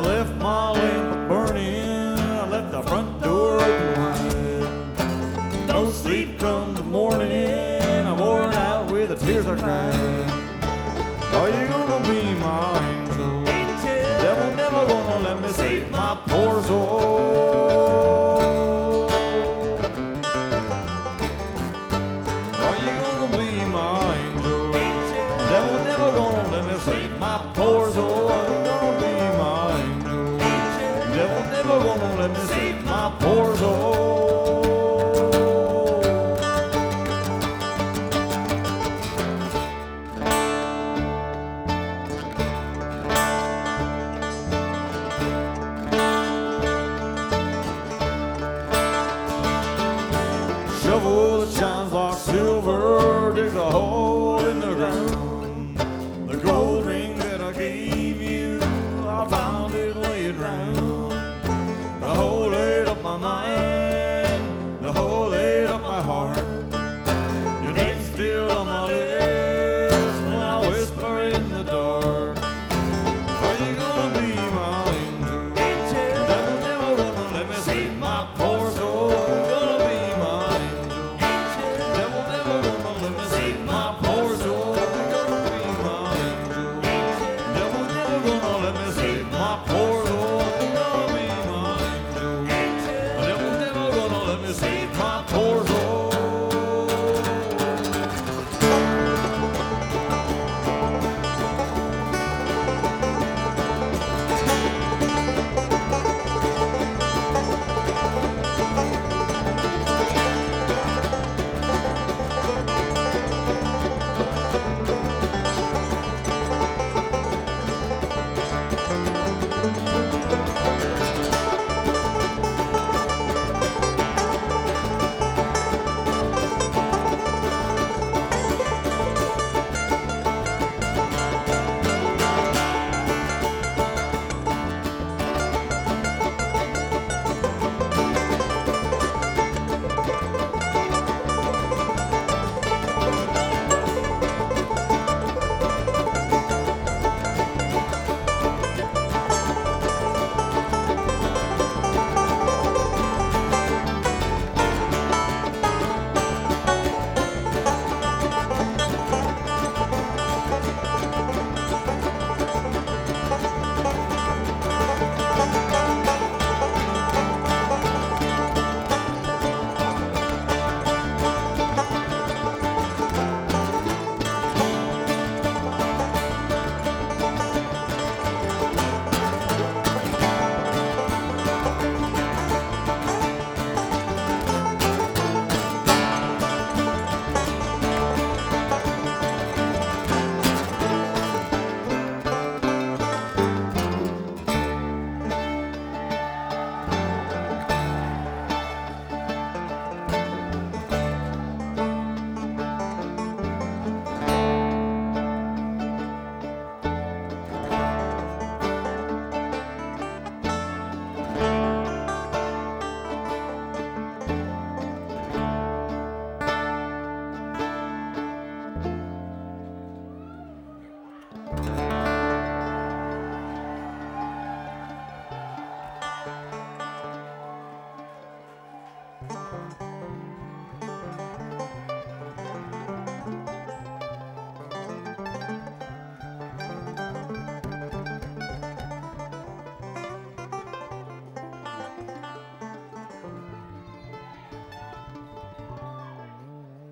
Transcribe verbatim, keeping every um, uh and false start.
left my lamp burning, I left the front door open wide. No sleep come the morning, I'm worn out with the tears I cried. Are you gonna be my angel? Devil never gonna let me save my poor soul. Are you gonna be my angel? Devil never gonna let me save my poor soul. Are you gonna be my angel? Devil never gonna let me save my poor soul. Shovel that shines like silver digs a hole in the ground. The gold ring that I gave you, I found it laying round. The hole laid up my mind, the hole laid up my heart. Your name's still on my lips when I whisper in the dark. Are you gonna be my angel? Devil never gonna let me save my poor soul. Save my poor soul. Thank you.